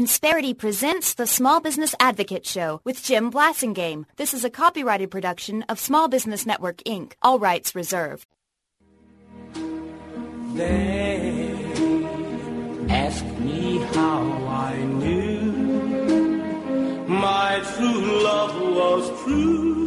Insperity presents the Small Business Advocate Show with Jim Blasingame. This is a copyrighted production of Small Business Network, Inc. All rights reserved. They ask me how I knew my true love was true.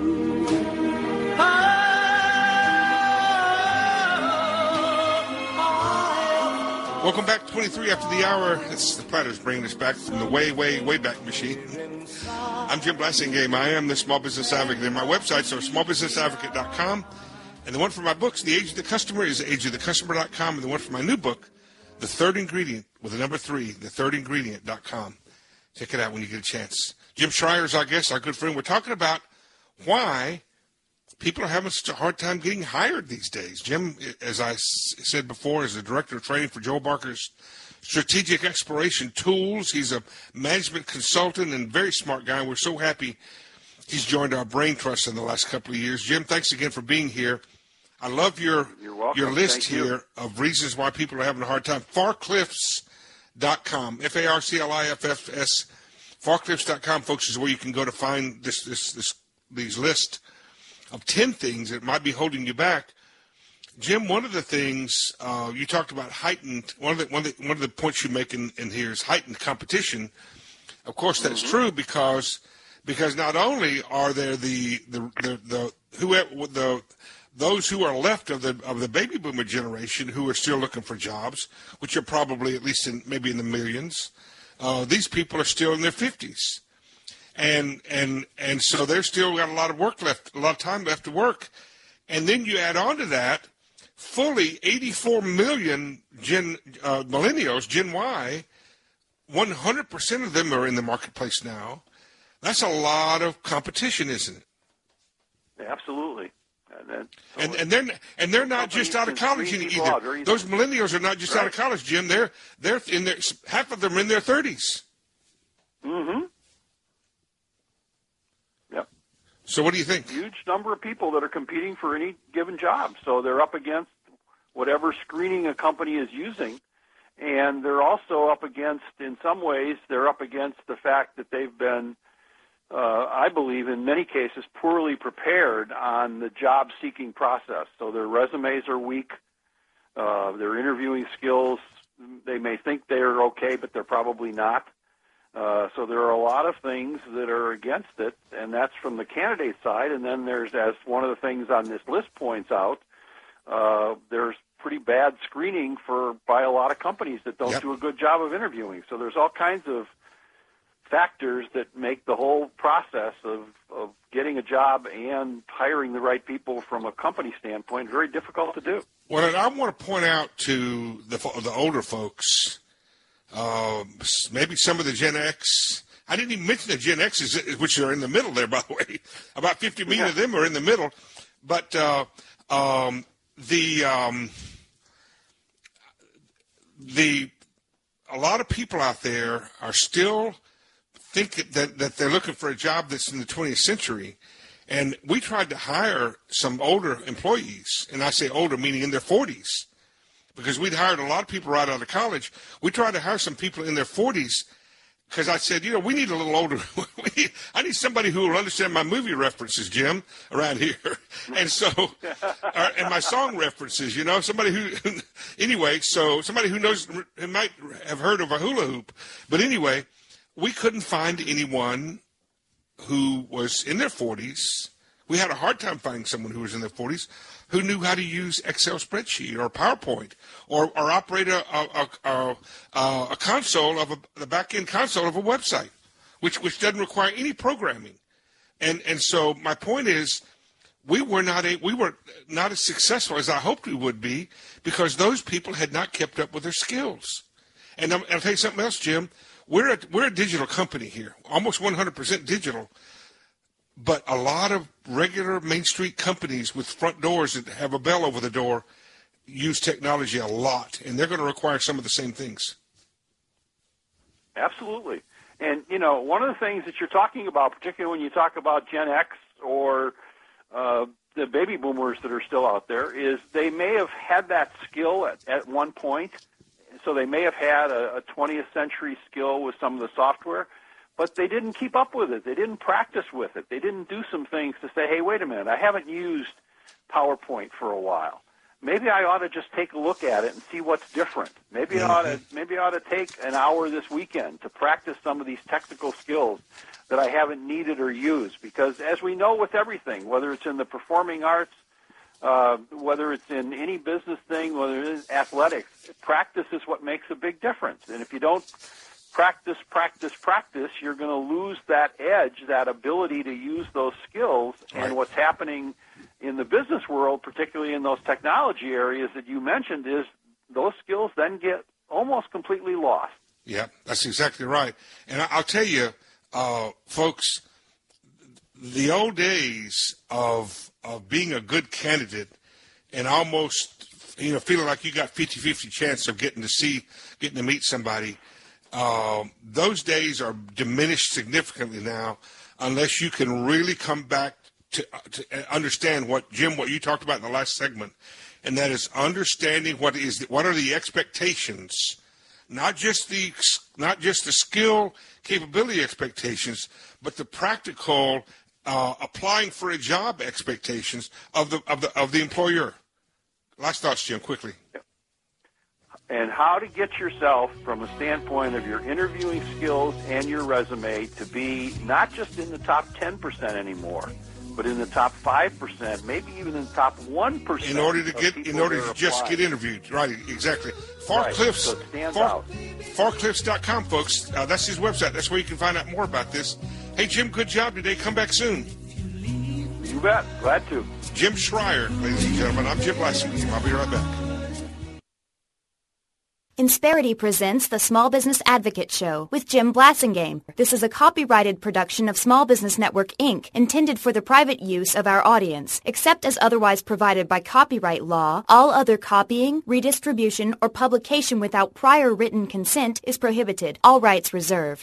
Welcome back, 23 after the hour. It's the Platters bringing us back from the way back machine. I'm Jim Blasingame. I am the Small Business Advocate. And my websites are smallbusinessadvocate.com. And the one for my books, The Age of the Customer, is ageofthecustomer.com. And the one for my new book, The Third Ingredient, with the number 3, thethirdingredient.com. Check it out when you get a chance. Jim Schreier is our guest, our good friend. We're talking about why people are having such a hard time getting hired these days. Jim, as I said before, is the director of training for Joel Barker's Strategic Exploration Tools. He's a management consultant and very smart guy. We're so happy he's joined our brain trust in the last couple of years. Jim, thanks again for being here. I love your list here of reasons why people are having a hard time. Farcliffs.com, Farcliffs, Farcliffs.com, folks, is where you can go to find these lists of 10 things that might be holding you back. Jim, one of the things you talked about heightened. One of the points you make in here is heightened competition. Of course, that's true because not only are there those who are left of the baby boomer generation who are still looking for jobs, which are probably at least maybe in the millions. These people are still in their 50s. And so they're still got a lot of time left to work. And then you add on to that, fully 84 million millennials, Gen Y, 100% of them are in the marketplace now. That's a lot of competition, isn't it? Absolutely. And they're not just out of college either. Those millennials are not just out of college, Jim. They're in their, half of them are in their 30s. Mm-hmm. Yep. So what do you think? Huge number of people that are competing for any given job. So they're up against whatever screening a company is using. And they're also up against, in some ways, they're up against the fact that they've been, I believe, in many cases, poorly prepared on the job-seeking process. So their resumes are weak. Their interviewing skills, they may think they're okay, but they're probably not. So there are a lot of things that are against it, and that's from the candidate side. And then there's, as one of the things on this list points out, there's pretty bad screening by a lot of companies that don't do a good job of interviewing. So there's all kinds of factors that make the whole process of getting a job and hiring the right people from a company standpoint very difficult to do. Well, I want to point out to the older folks, maybe some of the Gen X. I didn't even mention the Gen X's, which are in the middle there, by the way. About 50 million of them are in the middle. But a lot of people out there are still think that they're looking for a job that's in the 20th century. And we tried to hire some older employees, and I say older meaning in their 40s, because we'd hired a lot of people right out of college. We tried to hire some people in their 40s because I said, we need a little older. I need somebody who will understand my movie references, Jim, around here. And so, and my song references, somebody somebody who might have heard of a hula hoop. But anyway, we couldn't find anyone who was in their 40s. We had a hard time finding someone who was in their 40s who knew how to use Excel spreadsheet or PowerPoint or operate a console the back-end console of a website, which doesn't require any programming. And so my point is, we were not as successful as I hoped we would be because those people had not kept up with their skills. And I'll tell you something else, Jim. We're a digital company here, almost 100% digital. But a lot of regular Main Street companies with front doors that have a bell over the door use technology a lot, and they're going to require some of the same things. Absolutely. And, one of the things that you're talking about, particularly when you talk about Gen X or the baby boomers that are still out there, is they may have had that skill at one point, so they may have had a 20th century skill with some of the software, but they didn't keep up with it. They didn't practice with it. They didn't do some things to say, hey, wait a minute, I haven't used PowerPoint for a while. Maybe I ought to just take a look at it and see what's different. Maybe I ought to take an hour this weekend to practice some of these technical skills that I haven't needed or used. Because as we know with everything, whether it's in the performing arts, whether it's in any business thing, whether it is athletics, practice is what makes a big difference. And if you don't practice, you're going to lose that edge, that ability to use those skills. Right. And what's happening in the business world, particularly in those technology areas that you mentioned, is those skills then get almost completely lost. Yeah, that's exactly right. And I'll tell you, folks, the old days of being a good candidate and almost, feeling like you got 50-50 chance of getting to meet somebody, those days are diminished significantly now, unless you can really come back to understand what you talked about in the last segment, and that is understanding what are the expectations, not just the skill capability expectations, but the practical applying for a job expectations of the employer. Last thoughts, Jim, quickly. And how to get yourself, from a standpoint of your interviewing skills and your resume, to be not just in the top 10% anymore, but in the top 5%, maybe even in the top 1%. In order to just get interviewed, right? Exactly. Far Cliffs. FarCliffs.com, folks. That's his website. That's where you can find out more about this. Hey, Jim, good job today. Come back soon. You bet. Glad to. Jim Schreier, ladies and gentlemen. I'm Jim Blasingame. I'll be right back. Insperity presents the Small Business Advocate Show with Jim Blasingame. This is a copyrighted production of Small Business Network, Inc., intended for the private use of our audience. Except as otherwise provided by copyright law, all other copying, redistribution, or publication without prior written consent is prohibited. All rights reserved.